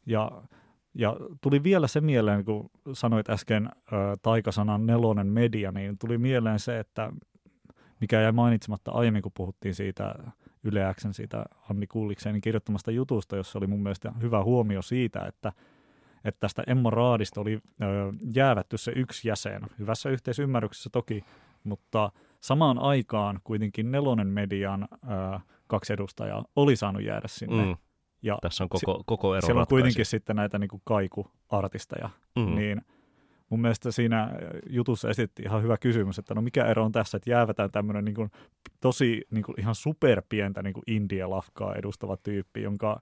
Ja tuli vielä se mieleen, kun sanoit äsken taikasanan nelonen media, niin tuli mieleen se, että mikä jäi mainitsematta aiemmin, kun puhuttiin siitä Yle X:n siitä Anni Kulliksenin kirjoittamasta jutusta, jossa oli mun mielestä hyvä huomio siitä, että tästä Emma Raadista oli jäävätty se yksi jäsen. Hyvässä yhteisymmärryksessä toki, mutta samaan aikaan kuitenkin nelonen median 2 edustajaa oli saanut jäädä sinne. Ja tässä on koko ero siellä on kuitenkin sitten näitä niin kuin kaikuartisteja, niin mun mielestä siinä jutussa esitettiin ihan hyvä kysymys, että no mikä ero on tässä, että jäävätään tämmöinen niin kuin tosi niin kuin ihan superpientä niin kuin indie-lafkaa edustava tyyppi, jonka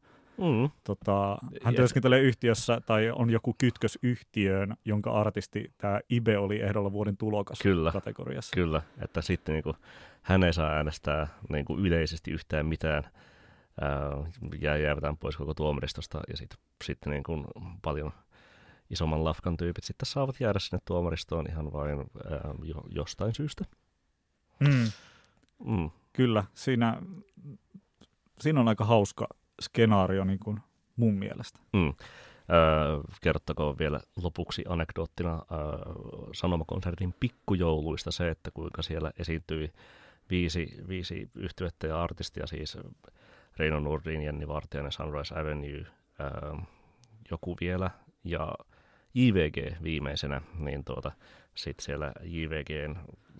hän työskentelee yhtiössä tai on joku kytkös yhtiöön, jonka artisti, tämä Ibe, oli ehdolla vuoden tulokas kategoriassa. Kyllä, että sitten niin kuin, hän ei saa äänestää niin kuin yleisesti yhtään mitään. Jäävätään pois koko tuomaristosta ja sitten niin kuin paljon isomman lafkan tyypit sitten saavat jäädä sinne tuomaristoon ihan vain jostain syystä. Kyllä, siinä on aika hauska skenaario niin kuin mun mielestä. Kerrottakoon vielä lopuksi anekdoottina Sanomakonsertin pikkujouluista se, että kuinka siellä esiintyi viisi yhtyettä ja artistia, siis Reino Nurdin, Jenni Vartiainen, Sunrise Avenue, joku vielä ja JVG viimeisenä, niin sitten siellä JVGn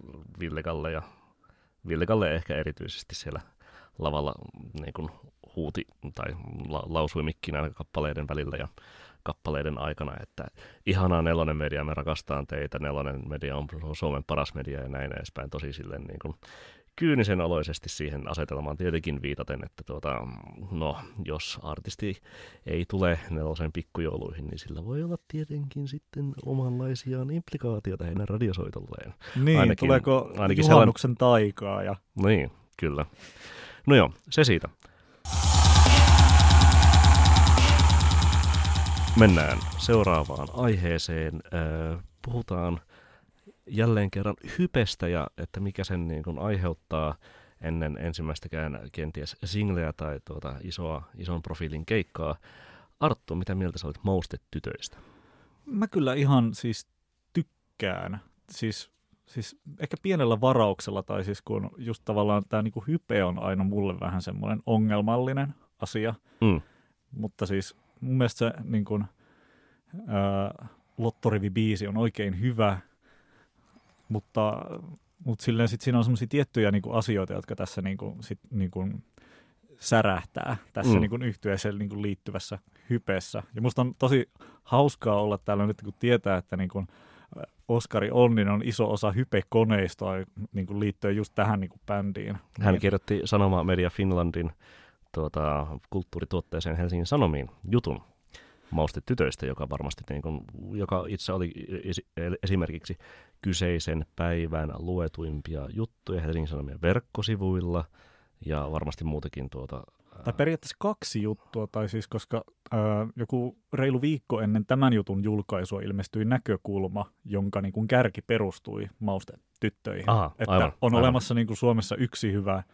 Ville Galle ehkä erityisesti siellä lavalla niin kuin huuti tai lausui mikkinä kappaleiden välillä ja kappaleiden aikana, että ihanaa nelonen media, me rakastaan teitä, nelonen media on Suomen paras media ja näin edespäin, tosi silleen niin kuin kyynisen oloisesti siihen asetelmaan tietenkin viitaten, että no, jos artisti ei tule nelosen pikkujouluihin, niin sillä voi olla tietenkin sitten omanlaisiaan implikaatioita heidän radiosoitolleen. Niin, ainakin juhannuksen taikaa. Ja... Niin, kyllä. No joo, se siitä. Mennään seuraavaan aiheeseen. Puhutaan jälleen kerran hypestä ja että mikä sen niin kuin aiheuttaa ennen ensimmäistäkään kenties singleä tai ison profiilin keikkaa. Arttu, mitä mieltä sä olet Mauste-tytöistä? Mä kyllä ihan siis tykkään. Siis ehkä pienellä varauksella, tai siis kun just tavallaan tämä niinku hype on aina mulle vähän semmoinen ongelmallinen asia. Mutta siis mun mielestä se niin kuin, Lottorivi-biisi on oikein hyvä, mutta silleen sit siinä on semmoisia tiettyjä niinku asioita, jotka tässä niinku särähtää tässä niinku yhtyeeseen niinku liittyvässä hypeessä. Ja musta on tosi hauskaa olla täällä nyt, kun tietää, että niinku Oskari Onninen on iso osa hype-koneistoa niinku liittyen just tähän niinku bändiin. Hän kirjoitti Sanoma Media Finlandin kulttuurituotteeseen Helsingin Sanomiin jutun Mauste-tytöistä, joka itse oli esimerkiksi kyseisen päivän luetuimpia juttuja Helsingin Sanomien verkkosivuilla ja varmasti muutakin Tai periaatteessa 2 juttua, tai siis koska joku reilu viikko ennen tämän jutun julkaisua ilmestyi Näkökulma, jonka niin kuin kärki perustui Mauste-tyttöihin. Aha, että aivan. Olemassa niin kuin Suomessa yksi hyvä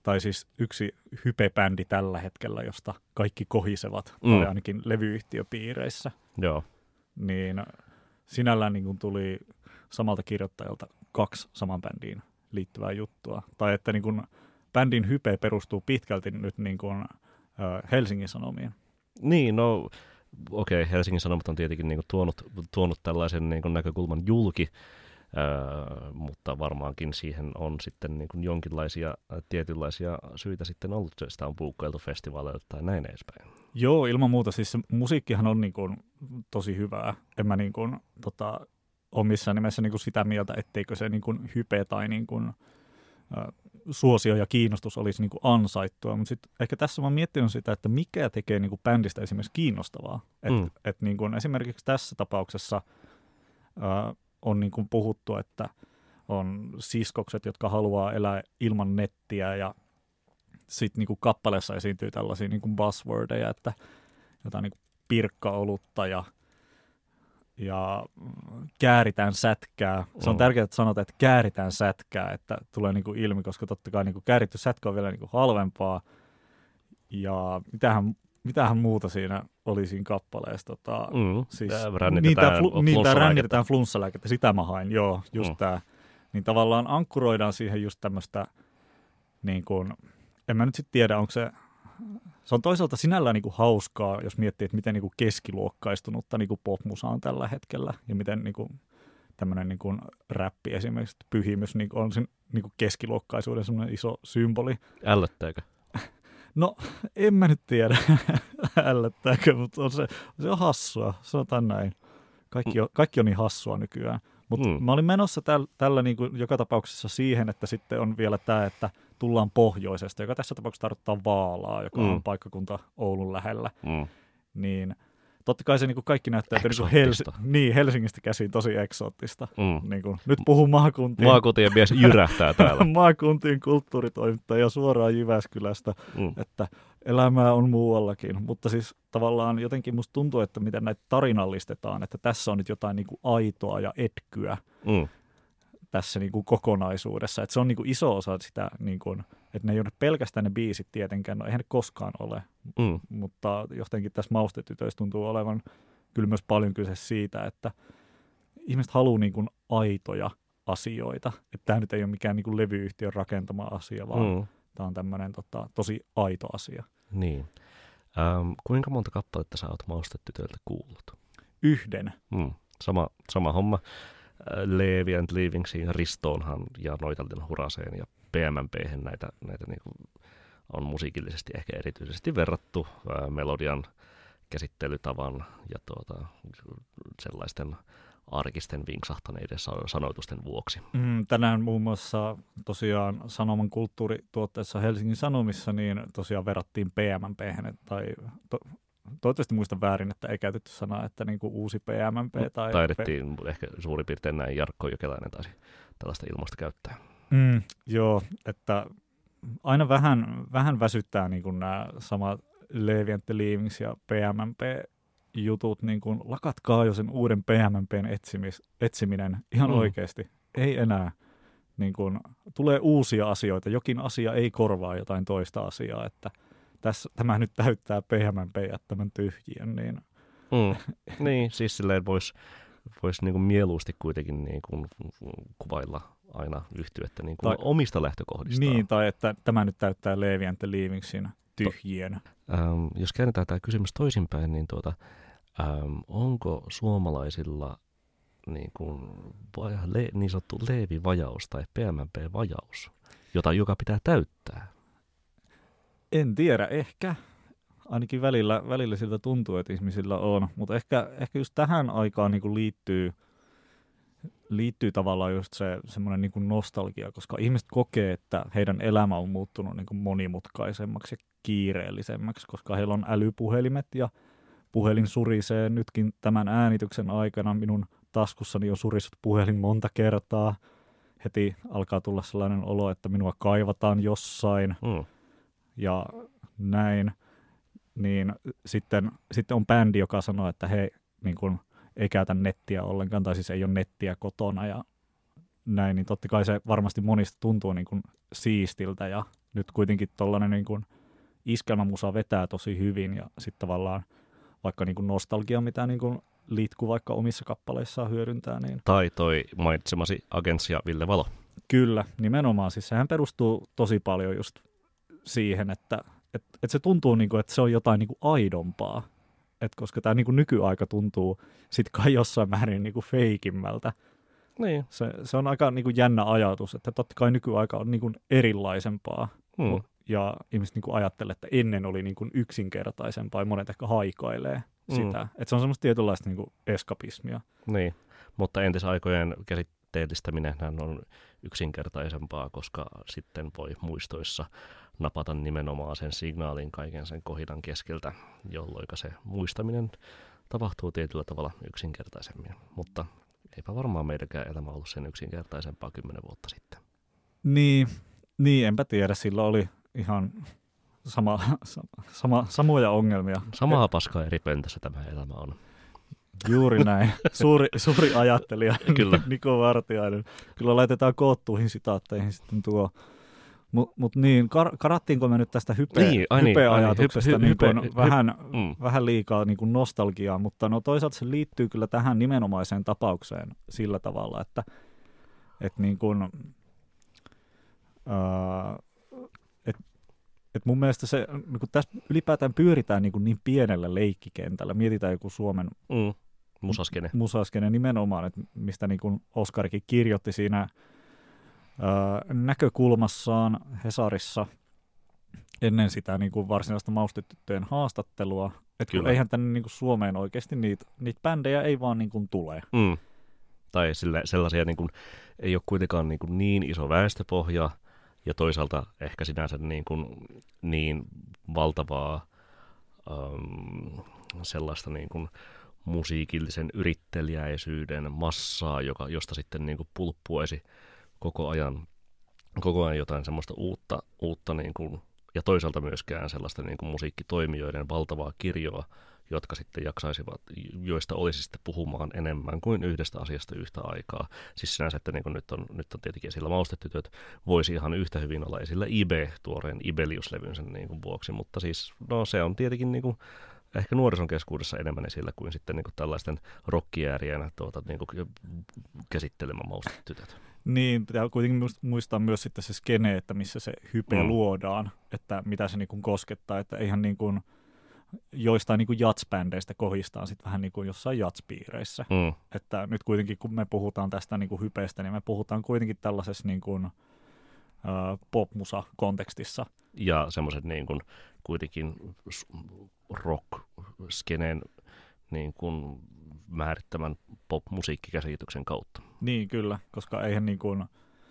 tai siis yksi hype-bändi tällä hetkellä, josta kaikki kohisevat, tai ainakin levyyhtiöpiireissä. Joo. Niin sinällään niin kuin tuli samalta kirjoittajalta 2 saman bändiin liittyvää juttua. Tai että niin kuin bändin hype perustuu pitkälti nyt niin kuin, Helsingin Sanomiin. Niin, no okei, Helsingin Sanomat on tietenkin niin kuin tuonut tällaisen niin kuin näkökulman julki, mutta varmaankin siihen on sitten niin kuin jonkinlaisia tietynlaisia syitä sitten ollut, että sitä on puukkailtu festivaaleilta tai näin edespäin. Joo, ilman muuta. Siis se musiikkihan on niin kuin tosi hyvää. En mä niin kuin, ole missään nimessä niin kuin sitä mieltä, etteikö se niin kuin hype tai niin kuin, suosio ja kiinnostus olisi niin kuin ansaittua. Mutta sitten ehkä tässä mä oon miettinyt sitä, että mikä tekee niin kuin bändistä esimerkiksi kiinnostavaa. Et niin kuin esimerkiksi tässä tapauksessa on niin kuin puhuttu, että on siskokset, jotka haluaa elää ilman nettiä, ja sitten niin kuin kappaleessa esiintyy tällaisia niin kuin buzzwordeja, että jotain niin kuin pirkkaolutta ja kääritään sätkää. Se on tärkeää, että sanotaan, että kääritään sätkää, että tulee niin kuin ilmi, koska totta kai niin kuin kääritty sätkä on vielä niin kuin halvempaa. Ja mitähän muuta siinä oli siinä kappaleessa? Siis, rännitetään flunssalääkettä, sitä mä hain, joo, just tää. Niin tavallaan ankkuroidaan siihen just tämmöistä, niin kuin, en mä nyt sitten tiedä, onko se on toisaalta sinällään niin kuin hauskaa, jos miettii, että miten niin kuin keskiluokkaistunutta niin kuin popmusa on tällä hetkellä, ja miten niin kuin tämmöinen niin kuin räppi esimerkiksi, pyhimys niin on sen niin kuin keskiluokkaisuuden semmoinen iso symboli. Ällöttääkö? No, en mä nyt tiedä, ällöttääkö, mutta se on hassua, sanotaan näin. Kaikki on niin hassua nykyään. Mutta mä olin menossa tällä niin kuin joka tapauksessa siihen, että sitten on vielä tämä, että tullaan pohjoisesta, joka tässä tapauksessa tarkoittaa Vaalaa, joka on paikkakunta Oulun lähellä. Niin totta kai se niin kuin kaikki näyttää, että Helsingistä käsin tosi eksoottista. Niin kuin, nyt puhun maakuntien. Maakuntien mies jyrähtää täällä. Maakuntien kulttuuritoimittaja suoraan Jyväskylästä, että elämää on muuallakin. Mutta siis tavallaan jotenkin musta tuntuu, että miten näitä tarinallistetaan, että tässä on nyt jotain niin kuin aitoa ja etkyä tässä niin kuin kokonaisuudessa. Että se on niin kuin iso osa sitä, niin kuin, että ne ei ole pelkästään ne biisit tietenkään, no eihän ne koskaan ole. Mutta jotenkin tässä Maustetytöissä tuntuu olevan kyllä myös paljon kyse siitä, että ihmiset haluaa niin kuin aitoja asioita. Että tämä nyt ei ole mikään niin kuin levyyhtiön rakentama asia, vaan tämä on tämmöinen tosi aito asia. Niin. Kuinka monta kappaletta sä oot Maustetytöiltä kuullut? 1. Sama homma. Levi and Leavingsiin, Ristoonhan ja Noitalten Huraseen ja PMMP:hen näitä niin kuin on musiikillisesti ehkä erityisesti verrattu melodian käsittelytavan ja sellaisten arkisten vinksahtaneiden sanoitusten vuoksi. Tänään muun muassa tosiaan Sanoman kulttuurituotteessa Helsingin Sanomissa niin tosiaan verrattiin PMMP:hen, tai toivottavasti muistan väärin, että ei käytetty sanaa, että niin kuin uusi PMMP. Tai taidettiin ehkä suurin piirtein näin, Jarkko Jokelainen taisi tällaista ilmausta käyttää. Joo, että aina vähän väsyttää niin kuin nämä samat Levi and the Leavings ja PMMP-jutut, niin kuin lakatkaa jo sen uuden PMMPn etsiminen ihan oikeasti. Ei enää. Niin kuin, tulee uusia asioita, jokin asia ei korvaa jotain toista asiaa, että tämä nyt täyttää PMMP ja tämän tyhjien. Niin, niin siis silleen voisi niinku mieluusti kuitenkin niinku kuvailla aina yhtyettä niinku omista lähtökohdistaan. Niin, tai että tämä nyt täyttää Levi and the Leavingsin tyhjien. Jos käännetään tämä kysymys toisinpäin, niin onko suomalaisilla niin sanottu Leevi-vajaus tai PMMP-vajaus, joka pitää täyttää? En tiedä, ehkä. Ainakin välillä siltä tuntuu, että ihmisillä on, mutta ehkä just tähän aikaan niin kuin liittyy tavallaan just semmoinen niin kuin nostalgia, koska ihmiset kokee, että heidän elämä on muuttunut niin kuin monimutkaisemmaksi ja kiireellisemmäksi, koska heillä on älypuhelimet ja puhelin surisee nytkin tämän äänityksen aikana. Minun taskussani on surissut puhelin monta kertaa. Heti alkaa tulla sellainen olo, että minua kaivataan jossain ja näin. Niin sitten on bändi, joka sanoo, että he niin kun, ei käytä nettiä ollenkaan, tai siis ei ole nettiä kotona ja näin, niin totta kai se varmasti monista tuntuu niin kun siistiltä ja nyt kuitenkin tollainen niin kuin iskelmämusa vetää tosi hyvin ja sitten tavallaan vaikka niin kuin nostalgia, mitä niin kuin Litku vaikka omissa kappaleissaan hyödyntää. Niin Tai toi mainitsemasi Agents ja Ville Valo. kyllä, nimenomaan. Siis sehän perustuu tosi paljon just siihen, että se tuntuu, niin kuin, että se on jotain niin kuin aidompaa. Et koska tämä niin kuin nykyaika tuntuu sitten kai jossain määrin niin kuin feikimmältä. Niin. Se on aika niin kuin jännä ajatus, että totta kai nykyaika on niin kuin erilaisempaa. Ja ihmiset niin kuin ajattelee, että ennen oli niin kuin yksinkertaisempaa ja monet ehkä haikailee sitä. Että se on semmoista tietynlaista niin kuin eskapismia. Niin, mutta entisaikojen käsitteellistäminen on yksinkertaisempaa, koska sitten voi muistoissa napata nimenomaan sen signaalin kaiken sen kohinan keskeltä, jolloin se muistaminen tapahtuu tietyllä tavalla yksinkertaisemmin. Mutta eipä varmaan meidänkään elämä ollut sen yksinkertaisempaa 10 vuotta sitten. Niin, enpä tiedä. Silloin oli ihan samoja ongelmia. Samaa paskaa eri pöntössä tämä elämä on. Juuri näin. Suuri ajattelija Kyllä. Niko Vartiainen. Kyllä laitetaan koottuihin sitaatteihin sitten tuo. Mut niin, karattiinko me nyt tästä hype-ajatuksesta vähän liikaa niin kuin nostalgiaa, mutta no toisaalta se liittyy kyllä tähän nimenomaiseen tapaukseen sillä tavalla, että niin kuin, et mun mielestä se, niin kun tässä ylipäätään pyöritään niin pienellä leikkikentällä, mietitään joku Suomen musaskene nimenomaan, että mistä niin kuin Oskarikin kirjoitti siinä näkökulmassaan Hesarissa ennen sitä niin kuin varsinaista Maustetyttöjen haastattelua, että eihän tänne niin kuin Suomeen oikeasti niitä bändejä ei vaan niin kuin tule. Tai sellaisia niin kuin, ei ole kuitenkaan niin iso väestöpohja, ja toisaalta ehkä sinänsä niin valtavaa sellaista niin kuin musiikillisen yritteliäisyyden massaa, josta sitten niin kuin pulppuaisi koko ajan jotain semmoista uutta niin kuin, ja toisaalta myöskään sellaista niin kuin musiikkitoimijoiden valtavaa kirjoa, jotka sitten jaksaisivat, joista olisi sitten puhumaan enemmän kuin yhdestä asiasta yhtä aikaa. Siis sinänsä, että niin kuin nyt on tietenkin esillä Maustetytöt, voisi ihan yhtä hyvin olla esillä tuoreen Ibelius-levynsä niin kuin vuoksi, mutta siis no se on tietenkin niin kuin ehkä nuorison keskuudessa enemmän esillä kuin sitten niin kuin tällaisten rockijäärien niin kuin käsittelemä Maustetytöt. Niin, pitää kuitenkin muistaa myös sitten se skene, että missä se hype luodaan, että mitä se niin kuin koskettaa, että eihän niin kuin joistain niin kuin jats-bändeistä kohistaan sitten vähän niin kuin jossain jats-piireissä. Että nyt kuitenkin kun me puhutaan tästä niin kuin hypeestä, niin me puhutaan kuitenkin tällaisessa niin kuin pop-musa-kontekstissa. Ja semmoiset niin kuin kuitenkin rock-skeneen niin kuin määrittämän pop-musiikkikäsityksen kautta. Niin, kyllä, koska eihän niin kuin,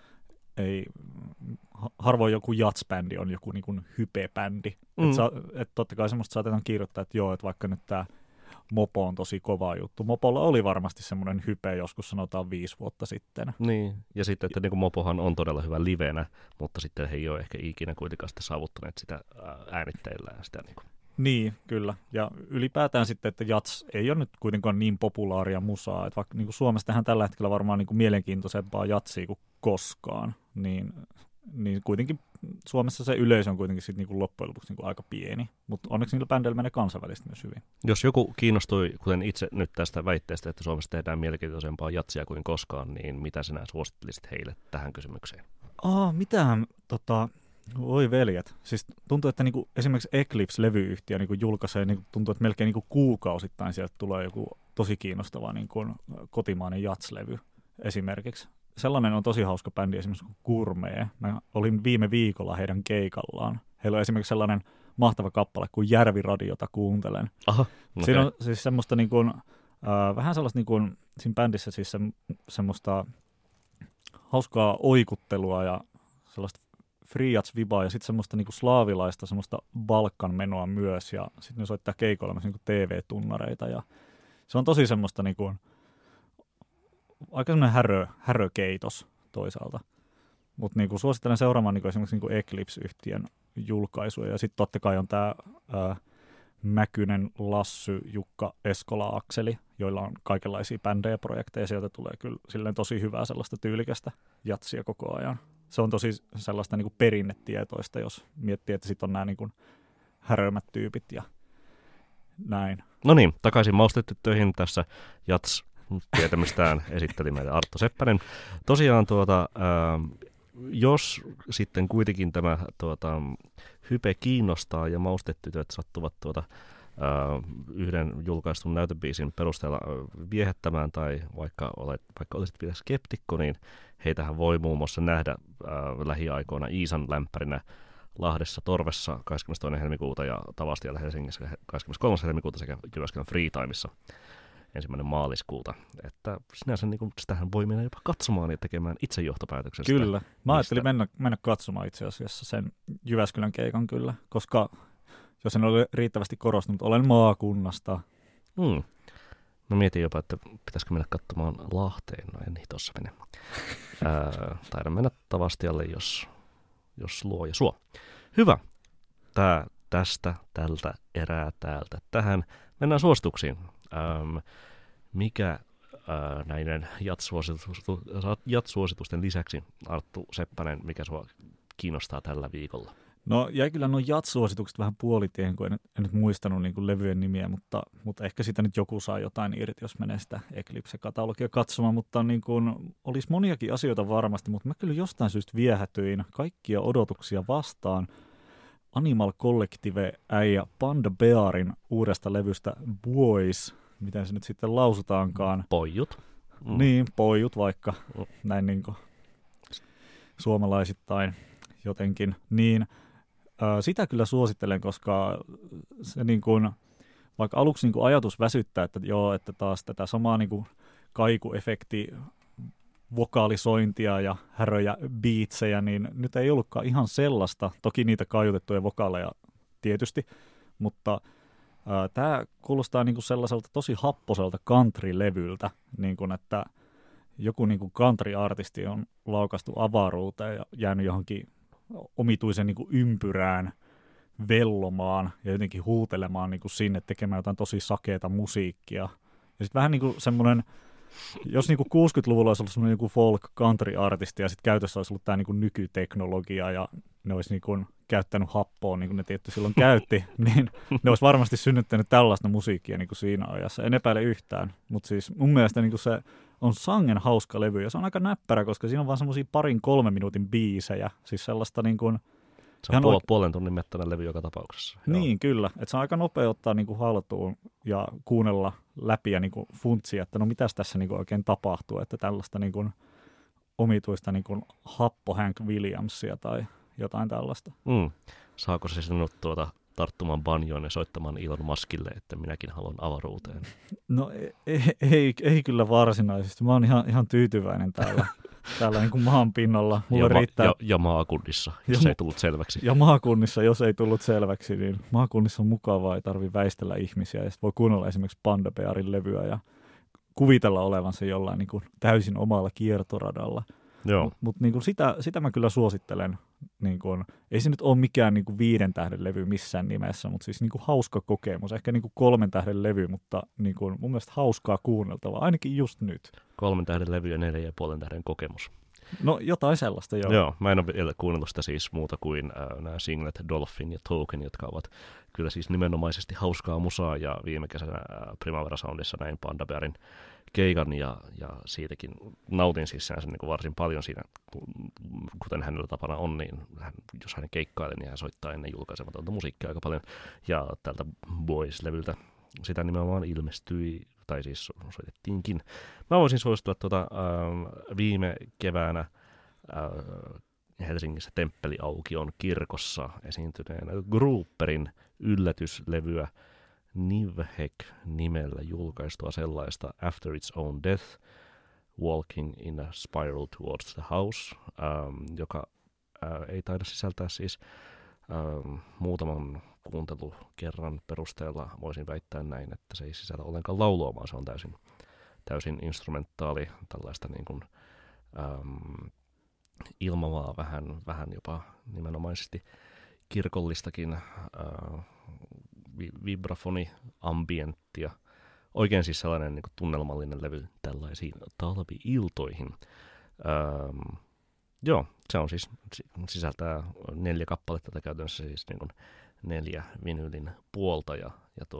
harvoin joku jats-bändi on joku niin kuin hype-bändi. Että totta kai semmoista saatetaan kirjoittaa, että joo, että vaikka nyt tämä Mopo on tosi kova juttu. Mopolla oli varmasti semmoinen hype joskus sanotaan 5 vuotta sitten. Niin, ja sitten, että niin kuin Mopohan on todella hyvä livenä, mutta sitten he ei ole ehkä ikinä kuitenkaan sitten saavuttaneet sitä äänitteillä ja sitä niin kuin. Niin, kyllä. Ja ylipäätään sitten, että jats ei ole nyt kuitenkaan niin populaaria musaa. Että vaikka niin kuin Suomessa tehdään tällä hetkellä varmaan niin kuin mielenkiintoisempaa jatsia kuin koskaan, niin kuitenkin Suomessa se yleisö on kuitenkin sit niin kuin loppujen lopuksi niin kuin aika pieni. Mutta onneksi niillä bändeillä menee kansainvälisesti myös hyvin. Jos joku kiinnostui, kuten itse nyt tästä väitteestä, että Suomessa tehdään mielenkiintoisempaa jatsia kuin koskaan, niin mitä sinä suosittelisit heille tähän kysymykseen? Mitähän voi veljet. Siis tuntuu, että niinku esimerkiksi Eclipse-levyyhtiö niinku julkaisee, niinku tuntuu, että melkein niinku kuukausittain sieltä tulee joku tosi kiinnostava niinku kotimainen jatslevy esimerkiksi. Sellainen on tosi hauska bändi esimerkiksi kuin Gourmet. Mä olin viime viikolla heidän keikallaan. Heillä on esimerkiksi sellainen mahtava kappale kuin Järviradiota kuuntelen. Aha, okay. Siinä on siis semmoista niinku, vähän sellaista niinku, siinä bändissä siis semmoista hauskaa oikuttelua ja sellaista free jazz-vibaa ja sitten semmoista niinku slaavilaista, semmoista Balkan-menoa myös, ja sitten ne soittaa keikoilla myös niinku TV-tunnareita, ja se on tosi semmoista niinku, aika semmoinen härökeitos toisaalta. Mutta niinku suosittelen seuraamaan niinku esimerkiksi niinku Eclipse-yhtiön julkaisuja, ja sitten totta kai on tämä Mäkynen, Lassy, Jukka, Eskola, Akseli, joilla on kaikenlaisia bändejä ja projekteja, sieltä tulee kyllä silleen tosi hyvää sellaista tyylikästä jatsia koko ajan. se on tosi sellaista niin kuin perinnetietoista, jos miettii, että sitten on nämä niin kuin häröimät tyypit ja näin. No niin, takaisin maustetyttöihin tässä Jats tietämystään esitteli meille Arttu Seppänen. Tosiaan jos sitten kuitenkin tämä hype kiinnostaa ja maustetytöt sattuvat yhden julkaistun näytöbiisin perusteella viehättämään tai vaikka olisit vielä skeptikko, niin heitähän voi muun muassa nähdä lähiaikoina Iisan lämpärinä Lahdessa Torvessa 22. helmikuuta ja Tavastialla Helsingissä 23. helmikuuta sekä Jyväskylän Freetimeissa 1. maaliskuuta. Että sinänsä niin sitähän voi mennä jopa katsomaan ja tekemään itse johtopäätöksen. Kyllä. Mä ajattelin mennä katsomaan itse asiassa sen Jyväskylän keikan kyllä, koska jos en ole riittävästi korostunut, olen maakunnasta. Mä mietin jopa, että pitäisikö mennä katsomaan Lahteen. No en tuossa mene. Taidan mennä Tavastialle, jos luo ja suo. Hyvä. Tältä erää täältä tähän. Mennään suosituksiin. Mikä näiden jat-suositusten lisäksi, Arttu Seppänen, mikä sua kiinnostaa tällä viikolla? No jäi kyllä nuo jat-suositukset vähän puolitiehen, kun en nyt muistanut niin kuin levyjen nimiä, mutta ehkä sitä nyt joku saa jotain irti, jos menee sitä Eclipse-katalogia katsomaan, mutta niin kuin, olisi moniakin asioita varmasti, mutta mä kyllä jostain syystä viehätyin kaikkia odotuksia vastaan Animal Collective äijä Panda Bearin uudesta levystä Boys, miten se nyt sitten lausutaankaan. Pojut. Niin, pojut vaikka, näin niin kuin suomalaisittain jotenkin, niin sitä kyllä suosittelen, koska se niin kuin, vaikka aluksi niin kuin ajatus väsyttää, että joo, että taas tätä samaa niin kuin kaikuefekti vokaalisointia ja häröjä beatsejä, niin nyt ei ollutkaan ihan sellaista, toki niitä kaiutettuja vokaaleja tietysti, mutta tämä kuulostaa niin kuin sellaiselta tosi happoselta country-levyltä, niin kuin että joku niin kuin country-artisti on laukastu avaruuteen ja jäänyt johonkin omituisen niin kuin ympyrään vellomaan ja jotenkin huutelemaan niin kuin sinne tekemään jotain tosi sakeata musiikkia. Ja sitten vähän niin kuin semmoinen, jos niin kuin 60-luvulla olisi ollut semmoinen joku folk country-artisti ja sitten käytössä olisi ollut tämä niin kuin nykyteknologia ja ne olisi niin kuin käyttänyt happoa, niin kuin ne tietty silloin käytti, niin ne olisi varmasti synnyttänyt tällaista musiikkia niin kuin siinä ajassa. En epäile yhtään, mutta siis mun mielestä niin kuin se on sangen hauska levy ja se on aika näppärä, koska siinä on vaan semmoisia 2-3 minuutin biisejä, siis sellaista niin kuin se on puolen tunnin mittainen levy joka tapauksessa. Niin, joo. kyllä. Että se on aika nopea ottaa niin kuin haltuun ja kuunnella läpi ja niin kuin funtsia, että no mitäs tässä niin kuin oikein tapahtuu, että tällaista niin kuin omituista niin kuin happo Hank Williamsia tai jotain tällaista. Saako se sinut tarttumaan banjoon ja soittamaan Elon Muskille, että minäkin haluan avaruuteen? No ei kyllä varsinaisesti. Mä oon ihan tyytyväinen täällä niin kuin maan pinnalla. Ja maakunnissa, jos ei tullut selväksi. Ja maakunnissa, jos ei tullut selväksi, niin maakunnissa on mukavaa, ei tarvitse väistellä ihmisiä. Ja sitten voi kuunnella esimerkiksi Panda Bearin levyä ja kuvitella olevansa jollain niin kuin täysin omalla kiertoradalla. Mutta niin sitä mä kyllä suosittelen. Niin kuin, ei se nyt ole mikään niin kuin 5 tähden levy missään nimessä, mutta siis niin kuin hauska kokemus. Ehkä niin kuin 3 tähden levy, mutta niin kuin mun mielestä hauskaa kuunneltavaa, ainakin just nyt. 3 tähden levy ja 4,5 tähden kokemus. No jotain sellaista, joo. Joo, mä en ole vielä kuunnellut sitä siis muuta kuin nämä singlet Dolphin ja Token, jotka ovat kyllä siis nimenomaisesti hauskaa musaa, ja viime kesänä Primavera Soundissa näin Panda Bearin keikan, ja siitäkin nautin siis sen niin kuin varsin paljon siinä, kuten hänellä tapana on, niin jos hän keikkailee, niin hän soittaa ennen julkaisematonta musiikkia aika paljon, ja tältä Boys-levyltä sitä nimenomaan ilmestyi, tai siis soitettiinkin. Mä voisin suositella viime keväänä Helsingissä Temppeliaukion kirkossa esiintyneen Grouperin yllätyslevyä Nivhek-nimellä julkaistua sellaista After Its Own Death, Walking in a Spiral Towards the House, joka ei taida sisältää siis muutaman kuuntelukerran perusteella voisin väittää näin, että se ei sisällä ollenkaan laulua, vaan se on täysin instrumentaali, tällaista niin kuin, ilmavaa, vähän jopa nimenomaisesti kirkollistakin vibrafoni-ambienttia. Oikein siis sellainen niin kuin tunnelmallinen levy tällaisiin talvi-iltoihin. Joo, se on siis, sisältää 4 kappaletta, tai käytännössä siis niin kuin 4 vinylin puolta, ja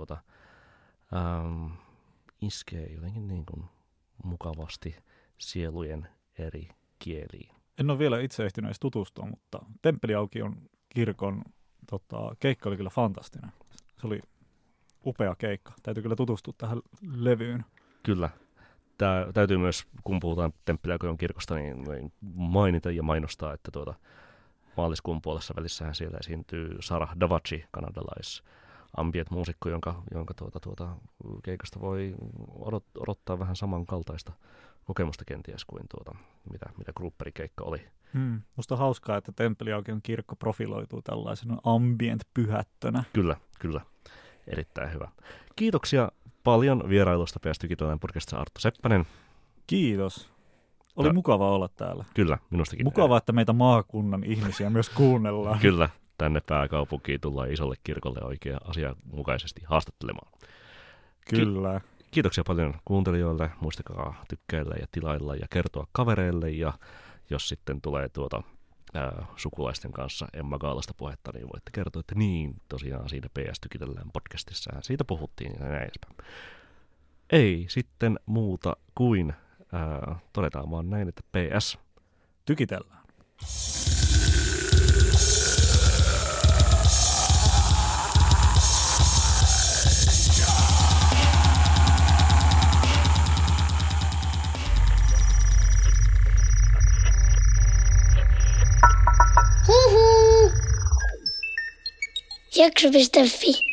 iskee jotenkin niin kuin mukavasti sielujen eri kieliin. En ole vielä itse ehtinyt edes tutustua, mutta Temppeliaukion kirkon keikka oli kyllä fantastinen. Se oli upea keikka. Täytyy kyllä tutustua tähän levyyn. Kyllä. Täytyy myös, kun puhutaan Temppeliaukion kirkosta, niin mainita ja mainostaa, että maaliskuun puolessa välissähän siellä esiintyy Sarah Davachi, kanadalais ambient-muusikko, jonka keikasta voi odottaa vähän samankaltaista kokemusta kenties kuin mitä Grouperin-keikka oli. Musta on hauskaa, että Temppeliaukion kirkko profiloituu tällaisena ambient-pyhättönä. Kyllä. Erittäin hyvä. Kiitoksia paljon vierailusta PS Tykitellään podcastissa Arttu Seppänen. Kiitos. Oli mukava olla täällä. Kyllä, minustakin. Mukavaa, että meitä maakunnan ihmisiä myös kuunnellaan. Kyllä, tänne pääkaupunkiin tullaan isolle kirkolle oikein asianmukaisesti haastattelemaan. Kyllä. Kiitoksia paljon kuuntelijoille. Muistakaa tykkäillä ja tilailla ja kertoa kavereille. Ja jos sitten tulee sukulaisten kanssa Emma Gaalasta puhetta, niin voitte kertoa, että niin, tosiaan siinä PS Tykitellään podcastissa siitä puhuttiin ja näin edespäin. Ei sitten muuta kuin todetaan vaan näin, että PS Tykitellään. Jakso.fi